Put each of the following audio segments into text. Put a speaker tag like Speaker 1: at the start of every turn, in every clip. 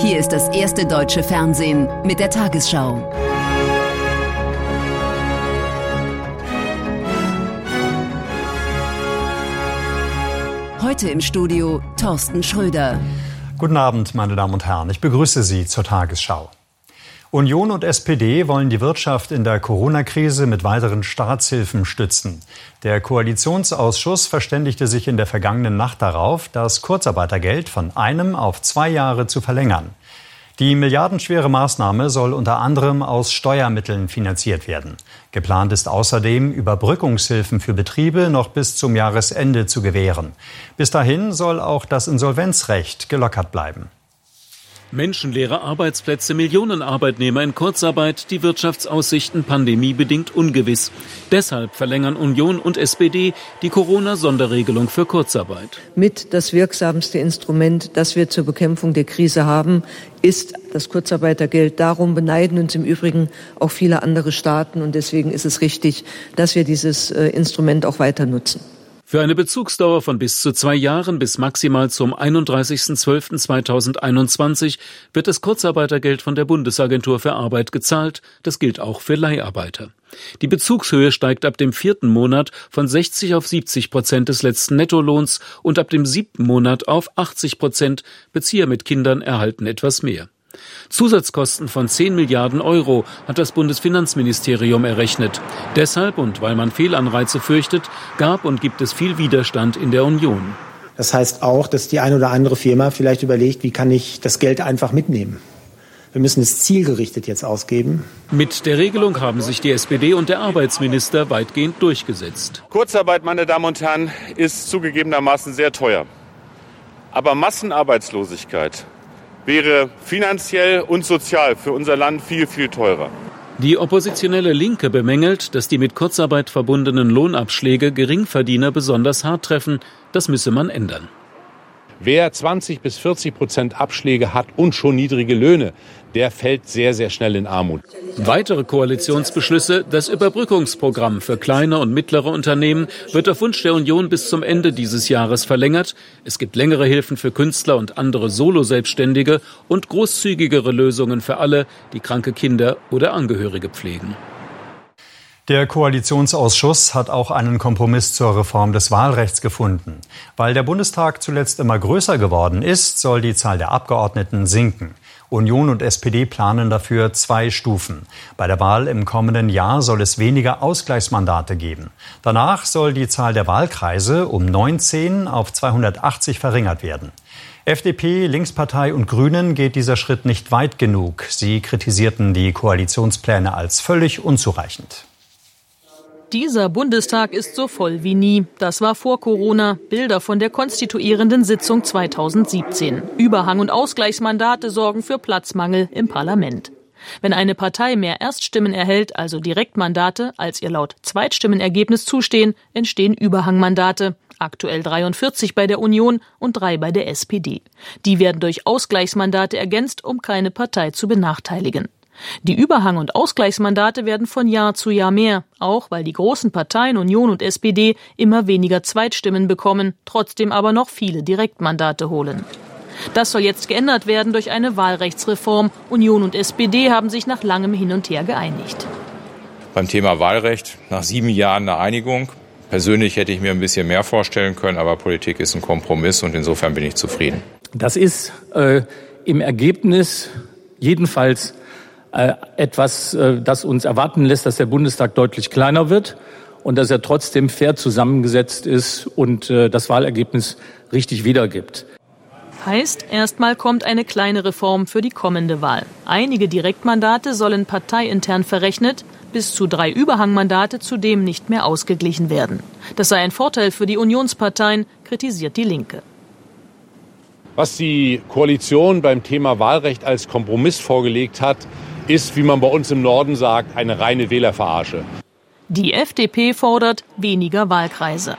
Speaker 1: Hier ist das erste deutsche Fernsehen mit der Tagesschau. Heute im Studio Thorsten Schröder.
Speaker 2: Guten Abend, meine Damen und Herren. Ich begrüße Sie zur Tagesschau. Union und SPD wollen die Wirtschaft in der Corona-Krise mit weiteren Staatshilfen stützen. Der Koalitionsausschuss verständigte sich in der vergangenen Nacht darauf, das Kurzarbeitergeld von 1 auf 2 Jahre zu verlängern. Die milliardenschwere Maßnahme soll unter anderem aus Steuermitteln finanziert werden. Geplant ist außerdem, Überbrückungshilfen für Betriebe noch bis zum Jahresende zu gewähren. Bis dahin soll auch das Insolvenzrecht gelockert bleiben.
Speaker 3: Menschenleere Arbeitsplätze, Millionen Arbeitnehmer in Kurzarbeit, die Wirtschaftsaussichten pandemiebedingt ungewiss. Deshalb verlängern Union und SPD die Corona-Sonderregelung für Kurzarbeit.
Speaker 4: Mit das wirksamste Instrument, das wir zur Bekämpfung der Krise haben, ist das Kurzarbeitergeld. Darum beneiden uns im Übrigen auch viele andere Staaten. Und deswegen ist es richtig, dass wir dieses Instrument auch weiter nutzen.
Speaker 3: Für eine Bezugsdauer von bis zu 2 Jahren bis maximal zum 31.12.2021 wird das Kurzarbeitergeld von der Bundesagentur für Arbeit gezahlt. Das gilt auch für Leiharbeiter. Die Bezugshöhe steigt ab dem 4. Monat von 60 auf 70% des letzten Nettolohns und ab dem 7. Monat auf 80%. Bezieher mit Kindern erhalten etwas mehr. Zusatzkosten von 10 Milliarden Euro hat das Bundesfinanzministerium errechnet. Deshalb und weil man Fehlanreize fürchtet, gab und gibt es viel Widerstand in der Union.
Speaker 5: Das heißt auch, dass die eine oder andere Firma vielleicht überlegt, wie kann ich das Geld einfach mitnehmen. Wir müssen es zielgerichtet jetzt ausgeben.
Speaker 3: Mit der Regelung haben sich die SPD und der Arbeitsminister weitgehend durchgesetzt.
Speaker 6: Kurzarbeit, meine Damen und Herren, ist zugegebenermaßen sehr teuer. Aber Massenarbeitslosigkeit wäre finanziell und sozial für unser Land viel, viel teurer.
Speaker 3: Die oppositionelle Linke bemängelt, dass die mit Kurzarbeit verbundenen Lohnabschläge Geringverdiener besonders hart treffen. Das müsse man ändern.
Speaker 7: Wer 20-40% Abschläge hat und schon niedrige Löhne, der fällt sehr, sehr schnell in Armut.
Speaker 3: Weitere Koalitionsbeschlüsse: Das Überbrückungsprogramm für kleine und mittlere Unternehmen wird auf Wunsch der Union bis zum Ende dieses Jahres verlängert. Es gibt längere Hilfen für Künstler und andere Solo-Selbstständige und großzügigere Lösungen für alle, die kranke Kinder oder Angehörige pflegen.
Speaker 2: Der Koalitionsausschuss hat auch einen Kompromiss zur Reform des Wahlrechts gefunden. Weil der Bundestag zuletzt immer größer geworden ist, soll die Zahl der Abgeordneten sinken. Union und SPD planen dafür 2 Stufen. Bei der Wahl im kommenden Jahr soll es weniger Ausgleichsmandate geben. Danach soll die Zahl der Wahlkreise um 19 auf 280 verringert werden. FDP, Linkspartei und Grünen geht dieser Schritt nicht weit genug. Sie kritisierten die Koalitionspläne als völlig unzureichend.
Speaker 8: Dieser Bundestag ist so voll wie nie. Das war vor Corona. Bilder von der konstituierenden Sitzung 2017. Überhang- und Ausgleichsmandate sorgen für Platzmangel im Parlament. Wenn eine Partei mehr Erststimmen erhält, also Direktmandate, als ihr laut Zweitstimmenergebnis zustehen, entstehen Überhangmandate. Aktuell 43 bei der Union und 3 bei der SPD. Die werden durch Ausgleichsmandate ergänzt, um keine Partei zu benachteiligen. Die Überhang- und Ausgleichsmandate werden von Jahr zu Jahr mehr, auch weil die großen Parteien Union und SPD immer weniger Zweitstimmen bekommen, trotzdem aber noch viele Direktmandate holen. Das soll jetzt geändert werden durch eine Wahlrechtsreform. Union und SPD haben sich nach langem Hin und Her geeinigt.
Speaker 9: Beim Thema Wahlrecht nach 7 Jahren eine Einigung. Persönlich hätte ich mir ein bisschen mehr vorstellen können, aber Politik ist ein Kompromiss und insofern bin ich zufrieden.
Speaker 10: Das ist im Ergebnis jedenfalls etwas, das uns erwarten lässt, dass der Bundestag deutlich kleiner wird und dass er trotzdem fair zusammengesetzt ist und das Wahlergebnis richtig wiedergibt.
Speaker 8: Heißt, erstmal kommt eine kleine Reform für die kommende Wahl. Einige Direktmandate sollen parteiintern verrechnet, bis zu 3 Überhangmandate zudem nicht mehr ausgeglichen werden. Das sei ein Vorteil für die Unionsparteien, kritisiert die Linke.
Speaker 7: Was die Koalition beim Thema Wahlrecht als Kompromiss vorgelegt hat, ist, wie man bei uns im Norden sagt, eine reine Wählerverarsche.
Speaker 8: Die FDP fordert weniger Wahlkreise.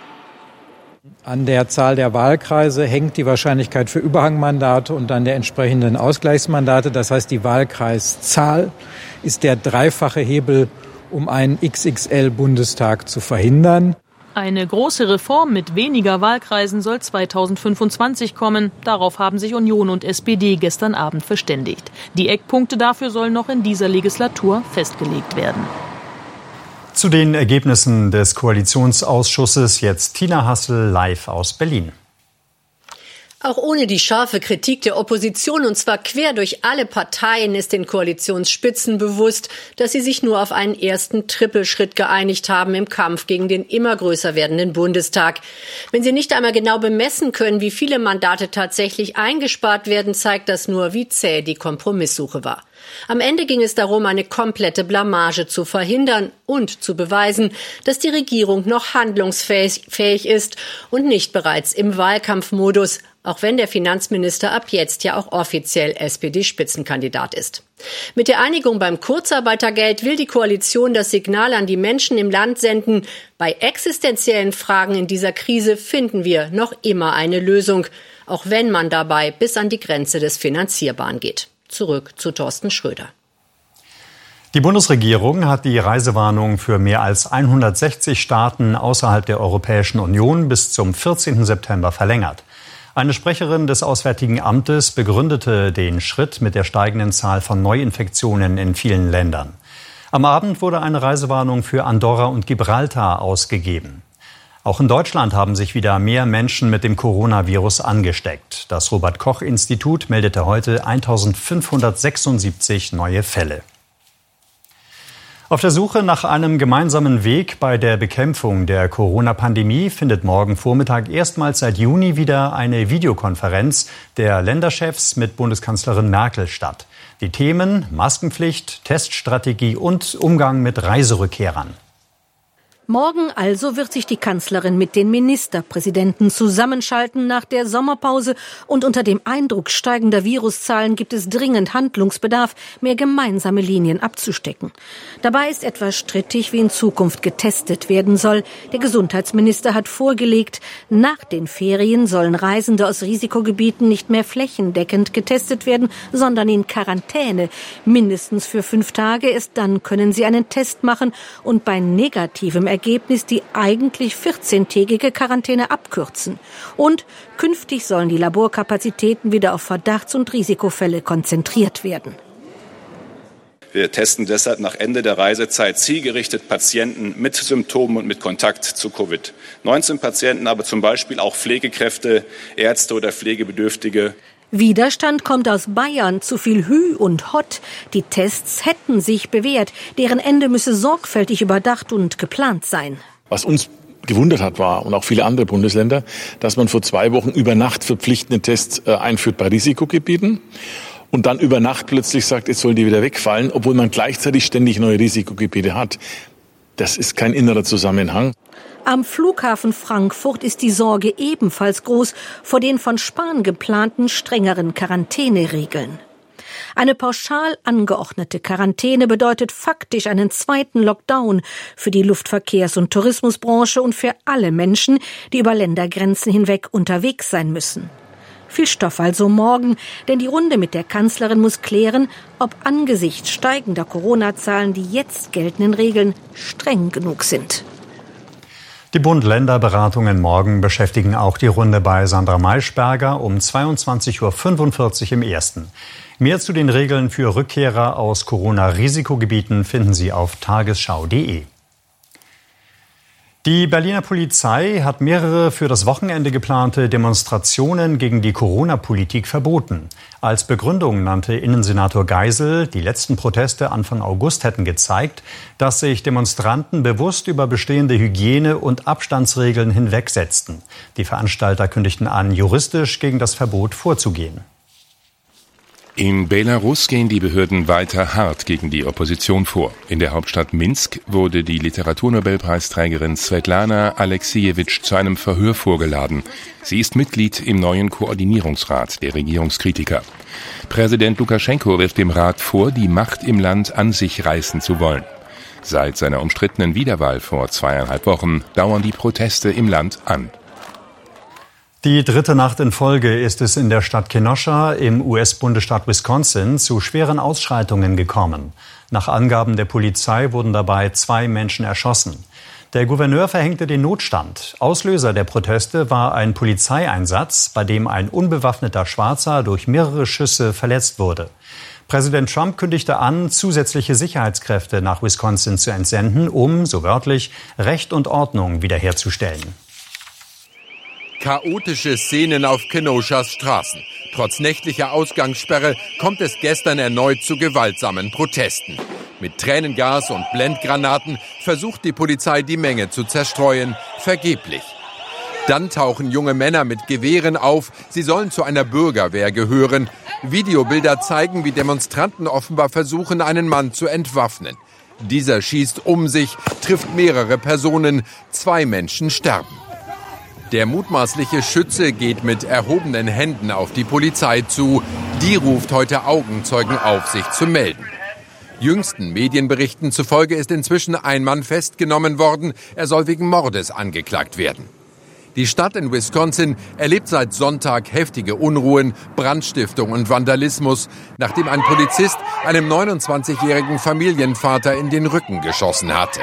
Speaker 11: An der Zahl der Wahlkreise hängt die Wahrscheinlichkeit für Überhangmandate und dann der entsprechenden Ausgleichsmandate. Das heißt, die Wahlkreiszahl ist der dreifache Hebel, um einen XXL-Bundestag zu verhindern.
Speaker 8: Eine große Reform mit weniger Wahlkreisen soll 2025 kommen. Darauf haben sich Union und SPD gestern Abend verständigt. Die Eckpunkte dafür sollen noch in dieser Legislatur festgelegt werden.
Speaker 2: Zu den Ergebnissen des Koalitionsausschusses jetzt Tina Hassel live aus Berlin.
Speaker 12: Auch ohne die scharfe Kritik der Opposition, und zwar quer durch alle Parteien, ist den Koalitionsspitzen bewusst, dass sie sich nur auf einen ersten Trippelschritt geeinigt haben im Kampf gegen den immer größer werdenden Bundestag. Wenn sie nicht einmal genau bemessen können, wie viele Mandate tatsächlich eingespart werden, zeigt das nur, wie zäh die Kompromisssuche war. Am Ende ging es darum, eine komplette Blamage zu verhindern und zu beweisen, dass die Regierung noch handlungsfähig ist und nicht bereits im Wahlkampfmodus, auch wenn der Finanzminister ab jetzt ja auch offiziell SPD-Spitzenkandidat ist. Mit der Einigung beim Kurzarbeitergeld will die Koalition das Signal an die Menschen im Land senden: Bei existenziellen Fragen in dieser Krise finden wir noch immer eine Lösung, auch wenn man dabei bis an die Grenze des Finanzierbaren geht. Zurück zu Thorsten Schröder.
Speaker 2: Die Bundesregierung hat die Reisewarnung für mehr als 160 Staaten außerhalb der Europäischen Union bis zum 14. September verlängert. Eine Sprecherin des Auswärtigen Amtes begründete den Schritt mit der steigenden Zahl von Neuinfektionen in vielen Ländern. Am Abend wurde eine Reisewarnung für Andorra und Gibraltar ausgegeben. Auch in Deutschland haben sich wieder mehr Menschen mit dem Coronavirus angesteckt. Das Robert-Koch-Institut meldete heute 1576 neue Fälle. Auf der Suche nach einem gemeinsamen Weg bei der Bekämpfung der Corona-Pandemie findet morgen Vormittag erstmals seit Juni wieder eine Videokonferenz der Länderchefs mit Bundeskanzlerin Merkel statt. Die Themen Maskenpflicht, Teststrategie und Umgang mit Reiserückkehrern.
Speaker 13: Morgen also wird sich die Kanzlerin mit den Ministerpräsidenten zusammenschalten nach der Sommerpause, und unter dem Eindruck steigender Viruszahlen gibt es dringend Handlungsbedarf, mehr gemeinsame Linien abzustecken. Dabei ist etwas strittig, wie in Zukunft getestet werden soll. Der Gesundheitsminister hat vorgelegt, nach den Ferien sollen Reisende aus Risikogebieten nicht mehr flächendeckend getestet werden, sondern in Quarantäne. Mindestens für 5 Tage, erst dann können sie einen Test machen und bei negativem Ergebnis die eigentlich 14-tägige Quarantäne abkürzen. Und künftig sollen die Laborkapazitäten wieder auf Verdachts- und Risikofälle konzentriert werden.
Speaker 14: Wir testen deshalb nach Ende der Reisezeit zielgerichtet Patienten mit Symptomen und mit Kontakt zu Covid-19-Patienten, aber zum Beispiel auch Pflegekräfte, Ärzte oder Pflegebedürftige.
Speaker 13: Widerstand kommt aus Bayern, zu viel Hü und Hott. Die Tests hätten sich bewährt, deren Ende müsse sorgfältig überdacht und geplant sein.
Speaker 15: Was uns gewundert hat, war, und auch viele andere Bundesländer, dass man vor 2 Wochen über Nacht verpflichtende Tests einführt bei Risikogebieten und dann über Nacht plötzlich sagt, jetzt sollen die wieder wegfallen, obwohl man gleichzeitig ständig neue Risikogebiete hat. Das ist kein innerer Zusammenhang.
Speaker 13: Am Flughafen Frankfurt ist die Sorge ebenfalls groß vor den von Spahn geplanten strengeren Quarantäneregeln. Eine pauschal angeordnete Quarantäne bedeutet faktisch einen zweiten Lockdown für die Luftverkehrs- und Tourismusbranche und für alle Menschen, die über Ländergrenzen hinweg unterwegs sein müssen. Viel Stoff also morgen, denn die Runde mit der Kanzlerin muss klären, ob angesichts steigender Corona-Zahlen die jetzt geltenden Regeln streng genug sind.
Speaker 2: Die Bund-Länder-Beratungen morgen beschäftigen auch die Runde bei Sandra Maischberger um 22.45 Uhr im Ersten. Mehr zu den Regeln für Rückkehrer aus Corona-Risikogebieten finden Sie auf tagesschau.de. Die Berliner Polizei hat mehrere für das Wochenende geplante Demonstrationen gegen die Corona-Politik verboten. Als Begründung nannte Innensenator Geisel, die letzten Proteste Anfang August hätten gezeigt, dass sich Demonstranten bewusst über bestehende Hygiene- und Abstandsregeln hinwegsetzten. Die Veranstalter kündigten an, juristisch gegen das Verbot vorzugehen.
Speaker 16: In Belarus gehen die Behörden weiter hart gegen die Opposition vor. In der Hauptstadt Minsk wurde die Literaturnobelpreisträgerin Svetlana Aleksijewitsch zu einem Verhör vorgeladen. Sie ist Mitglied im neuen Koordinierungsrat der Regierungskritiker. Präsident Lukaschenko wirft dem Rat vor, die Macht im Land an sich reißen zu wollen. Seit seiner umstrittenen Wiederwahl vor 2,5 Wochen dauern die Proteste im Land an.
Speaker 2: Die 3. Nacht in Folge ist es in der Stadt Kenosha im US-Bundesstaat Wisconsin zu schweren Ausschreitungen gekommen. Nach Angaben der Polizei wurden dabei 2 Menschen erschossen. Der Gouverneur verhängte den Notstand. Auslöser der Proteste war ein Polizeieinsatz, bei dem ein unbewaffneter Schwarzer durch mehrere Schüsse verletzt wurde. Präsident Trump kündigte an, zusätzliche Sicherheitskräfte nach Wisconsin zu entsenden, um, so wörtlich, Recht und Ordnung wiederherzustellen.
Speaker 17: Chaotische Szenen auf Kenoshas Straßen. Trotz nächtlicher Ausgangssperre kommt es gestern erneut zu gewaltsamen Protesten. Mit Tränengas und Blendgranaten versucht die Polizei, die Menge zu zerstreuen, vergeblich. Dann tauchen junge Männer mit Gewehren auf, sie sollen zu einer Bürgerwehr gehören. Videobilder zeigen, wie Demonstranten offenbar versuchen, einen Mann zu entwaffnen. Dieser schießt um sich, trifft mehrere Personen, 2 Menschen sterben. Der mutmaßliche Schütze geht mit erhobenen Händen auf die Polizei zu. Die ruft heute Augenzeugen auf, sich zu melden. Jüngsten Medienberichten zufolge ist inzwischen ein Mann festgenommen worden. Er soll wegen Mordes angeklagt werden. Die Stadt in Wisconsin erlebt seit Sonntag heftige Unruhen, Brandstiftung und Vandalismus, nachdem ein Polizist einem 29-jährigen Familienvater in den Rücken geschossen hatte.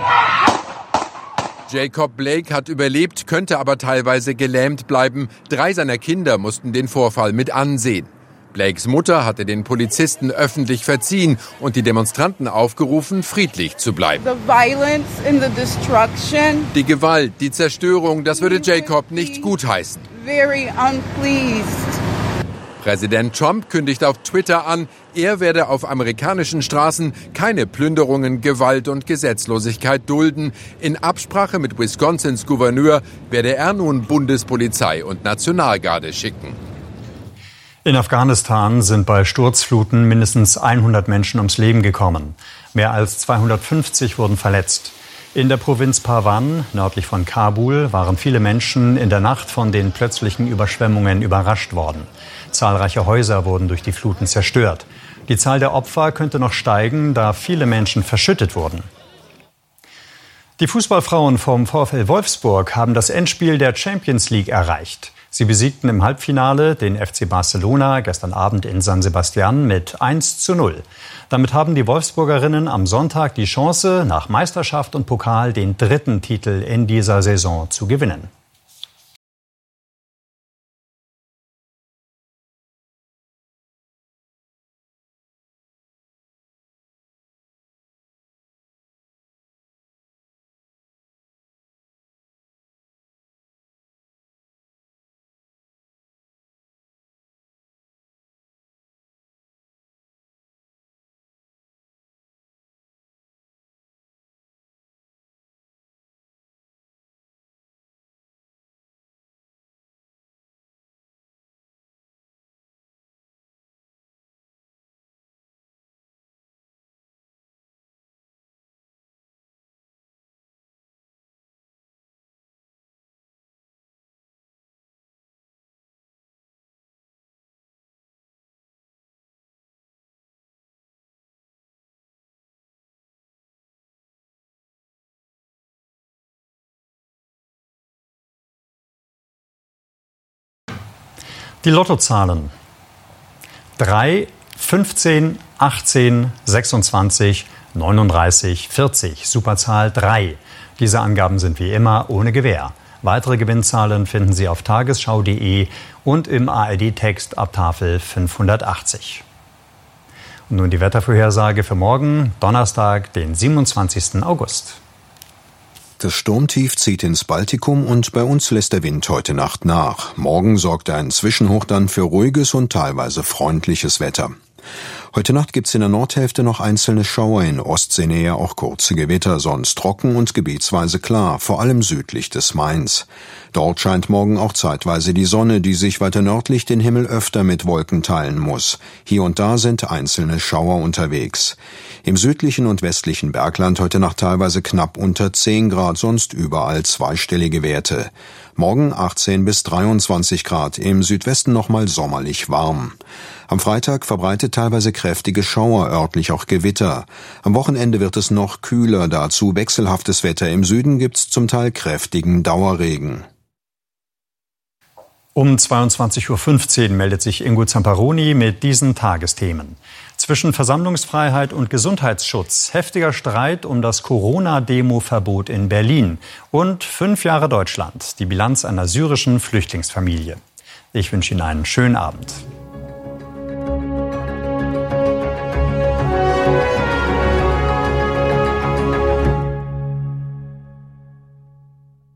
Speaker 17: Jacob Blake hat überlebt, könnte aber teilweise gelähmt bleiben. 3 seiner Kinder mussten den Vorfall mit ansehen. Blakes Mutter hatte den Polizisten öffentlich verziehen und die Demonstranten aufgerufen, friedlich zu bleiben. Die Gewalt, die Zerstörung, das würde Jacob nicht gutheißen. Präsident Trump kündigt auf Twitter an, er werde auf amerikanischen Straßen keine Plünderungen, Gewalt und Gesetzlosigkeit dulden. In Absprache mit Wisconsins Gouverneur werde er nun Bundespolizei und Nationalgarde schicken.
Speaker 2: In Afghanistan sind bei Sturzfluten mindestens 100 Menschen ums Leben gekommen. Mehr als 250 wurden verletzt. In der Provinz Parwan, nördlich von Kabul, waren viele Menschen in der Nacht von den plötzlichen Überschwemmungen überrascht worden. Zahlreiche Häuser wurden durch die Fluten zerstört. Die Zahl der Opfer könnte noch steigen, da viele Menschen verschüttet wurden. Die Fußballfrauen vom VfL Wolfsburg haben das Endspiel der Champions League erreicht. Sie besiegten im Halbfinale den FC Barcelona gestern Abend in San Sebastian mit 1:0. Damit haben die Wolfsburgerinnen am Sonntag die Chance, nach Meisterschaft und Pokal den 3. Titel in dieser Saison zu gewinnen. Die Lottozahlen: 3, 15, 18, 26, 39, 40. Superzahl 3. Diese Angaben sind wie immer ohne Gewähr. Weitere Gewinnzahlen finden Sie auf tagesschau.de und im ARD-Text ab Tafel 580. Und nun die Wettervorhersage für morgen, Donnerstag, den 27. August.
Speaker 18: Das Sturmtief zieht ins Baltikum und bei uns lässt der Wind heute Nacht nach. Morgen sorgt ein Zwischenhoch dann für ruhiges und teilweise freundliches Wetter. Heute Nacht gibt's in der Nordhälfte noch einzelne Schauer, in Ostseenähe auch kurze Gewitter, sonst trocken und gebietsweise klar, vor allem südlich des Mains. Dort scheint morgen auch zeitweise die Sonne, die sich weiter nördlich den Himmel öfter mit Wolken teilen muss. Hier und da sind einzelne Schauer unterwegs. Im südlichen und westlichen Bergland heute Nacht teilweise knapp unter 10 Grad, sonst überall zweistellige Werte. Morgen 18 bis 23 Grad, im Südwesten nochmal sommerlich warm. Am Freitag verbreitet teilweise kräftige Schauer, örtlich auch Gewitter. Am Wochenende wird es noch kühler, dazu wechselhaftes Wetter. Im Süden gibt's zum Teil kräftigen Dauerregen.
Speaker 2: Um 22:15 Uhr meldet sich Ingo Zamparoni mit diesen Tagesthemen. Zwischen Versammlungsfreiheit und Gesundheitsschutz, heftiger Streit um das Corona-Demo-Verbot in Berlin und 5 Jahre Deutschland, die Bilanz einer syrischen Flüchtlingsfamilie. Ich wünsche Ihnen einen schönen Abend.